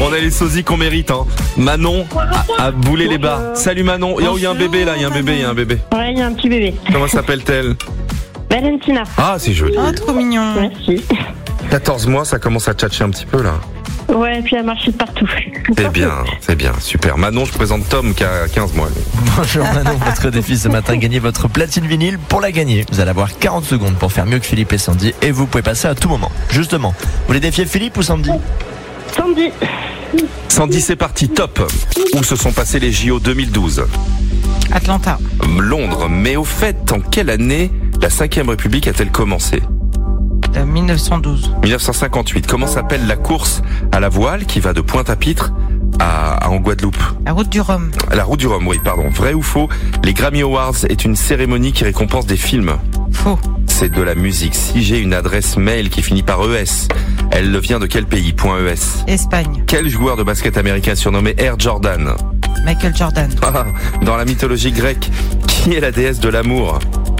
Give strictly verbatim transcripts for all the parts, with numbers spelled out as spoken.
On a les sosies qu'on mérite, hein. Manon a, a boulé les bas. Salut Manon. Oh, il y a un bébé là, il y a un bébé, il y a un bébé. Ouais, il y a un petit bébé. Comment s'appelle-t-elle? Valentina. Ah, c'est joli. Oh, trop mignon. Merci. quatorze mois, ça commence à tchatcher un petit peu là. Ouais, et puis elle marche de partout. C'est bien, c'est bien, super. Manon, je présente Tom qui a quinze mois. lui. Bonjour Manon, votre défi ce matin, gagner votre platine vinyle. Pour la gagner, vous allez avoir quarante secondes pour faire mieux que Philippe et Sandy et vous pouvez passer à tout moment. Justement, vous voulez défier Philippe ou Sandy? Sandy. Sandy, c'est parti, top. Où se sont passés les J O deux mille douze? Atlanta. Londres. Mais au fait, en quelle année la cinquième République a-t-elle commencé? Euh, mille neuf cent douze. mille neuf cent cinquante-huit. Comment s'appelle la course à la voile qui va de Pointe-à-Pitre à, à en Guadeloupe? La route du Rhum. La route du Rhum, oui, pardon. Vrai ou faux? Les Grammy Awards est une cérémonie qui récompense des films. Faux. C'est de la musique. Si j'ai une adresse mail qui finit par E S, elle vient de quel pays? Point E S. Espagne. Quel joueur de basket américain est surnommé Air Jordan? Michael Jordan. Ah, dans la mythologie grecque, qui est la déesse de l'amour?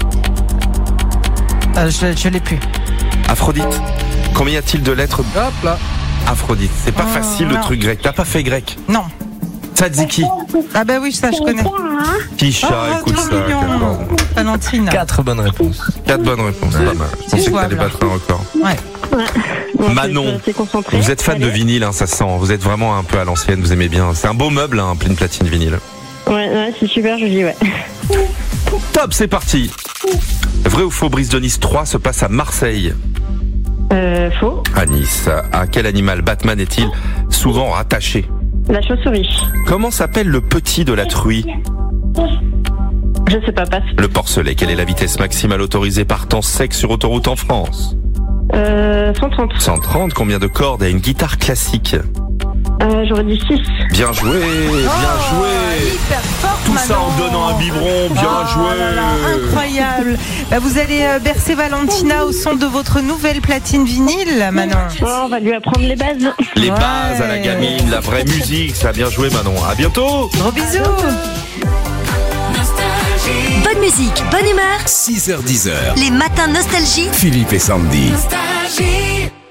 Euh, je je l'ai plus. Aphrodite. Combien y a-t-il de lettres? Hop là. Aphrodite. C'est pas Oh, facile le non. truc grec. T'as pas fait grec? Non. Tzatziki. Ah bah oui, ça je connais. Tisha, Oh, écoute trop ça. mignon. quel bordel. Valentine. Quatre bonnes réponses. Quatre bonnes réponses. Pas mal. Je pensais que jouable. t'allais battre un record. Ouais. Ouais, Manon, c'est concentré. vous êtes fan de Allez. vinyle, hein, ça se sent. Vous êtes vraiment un peu à l'ancienne, vous aimez bien. C'est un beau meuble, hein, pleine platine vinyle. Ouais, ouais, c'est super joli, ouais. Top, c'est parti. Vrai ou faux, Brise de Nice trois se passe à Marseille? Euh, faux. À Nice. À quel animal Batman est-il souvent rattaché? La chauve-souris. Comment s'appelle le petit de la truie? Je sais pas, passe. Le porcelet. Quelle est la vitesse maximale autorisée par temps sec sur autoroute en France? Euh, cent trente. cent trente. Combien de cordes a une guitare classique? Euh, j'aurais dit six. Bien joué, bien joué. Hyper forte, Tout ça en Manon. donnant un biberon, bien Oh joué. là là, incroyable. Bah, vous allez euh, bercer Valentina au son de votre nouvelle platine vinyle, Manon. Oh, on va lui apprendre les bases. Les Ouais. bases à la gamine, la vraie musique, ça a bien joué Manon. À bientôt. Gros bisous. Bonne musique, bonne humeur. six heures dix heures. Les matins nostalgie. Philippe et Sandy. Nostalgie.